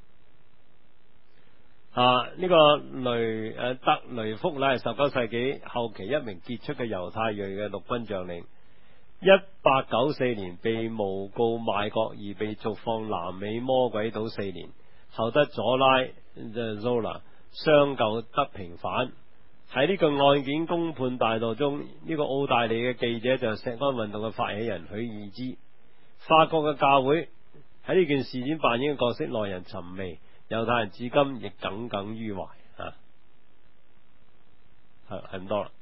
啊！呢、這個雷誒德雷福乃係十九世紀後期一名傑出嘅猶太裔嘅陸軍將領，一八九四年被誣告賣國而被逐放南美魔鬼島四年，後得佐拉 Zola 相救得平反。喺呢個案件公判大道中，呢、這個澳大利嘅記者就係石安運動嘅發起人許義之。法國嘅教會喺呢件事件扮演嘅角色耐人尋味，猶太人至今亦耿耿於懷啊，係係咁多啦。